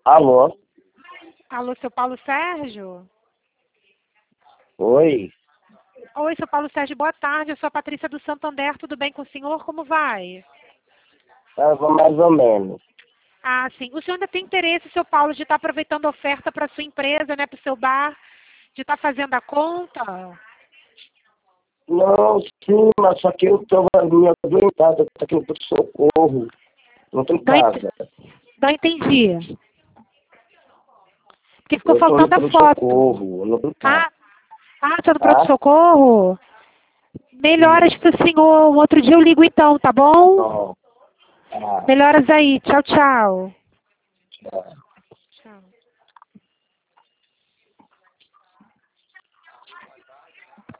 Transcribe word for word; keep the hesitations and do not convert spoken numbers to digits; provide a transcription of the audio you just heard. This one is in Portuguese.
Alô? Alô, seu Paulo Sérgio? Oi? Oi, seu Paulo Sérgio, boa tarde. Eu sou a Patrícia do Santander. Tudo bem com o senhor? Como vai? Tava mais ou menos. Ah, sim. O senhor ainda tem interesse, seu Paulo, de estar aproveitando a oferta para sua empresa, né, para o seu bar, de estar fazendo a conta? Não, sim, mas só que eu tava minha adoentada, tá aqui no socorro. Não tô em Não, ent- casa. não entendi. Porque ficou Eu tô no faltando a foto. pronto-socorro, eu não tô em casa. Ah, ah, seu do Tá? pronto-socorro? Melhoras Isso. para o senhor. Um outro dia eu ligo então, tá bom? Ó, tá. Melhoras aí. Tchau, tchau. Tchau.